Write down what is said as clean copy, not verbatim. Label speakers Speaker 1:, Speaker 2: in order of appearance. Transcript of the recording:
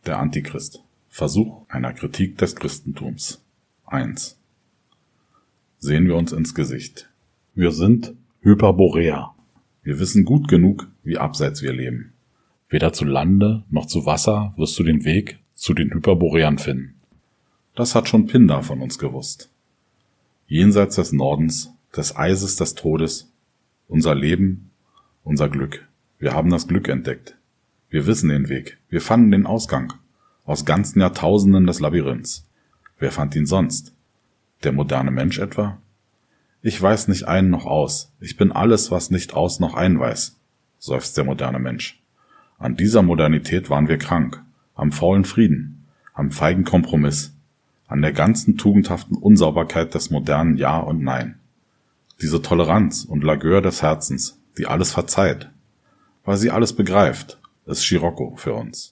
Speaker 1: Der Antichrist. Versuch einer Kritik des Christentums. 1. Sehen wir uns ins Gesicht. Wir sind Hyperboreer. Wir wissen gut genug, wie abseits wir leben. Weder zu Lande noch zu Wasser wirst du den Weg zu den Hyperboreern finden. Das hat schon Pindar von uns gewusst. Jenseits des Nordens, des Eises des Todes, unser Leben, unser Glück. Wir haben das Glück entdeckt. Wir wissen den Weg. Wir fanden den Ausgang. Aus ganzen Jahrtausenden des Labyrinths. Wer fand ihn sonst? Der moderne Mensch etwa? Ich weiß nicht ein noch aus. Ich bin alles, was nicht aus noch ein weiß, seufzt der moderne Mensch. An dieser Modernität waren wir krank. Am faulen Frieden. Am feigen Kompromiss. An der ganzen tugendhaften Unsauberkeit des modernen Ja und Nein. Diese Toleranz und Lagueur des Herzens, die alles verzeiht. Weil sie alles begreift, ist Scirocco für uns.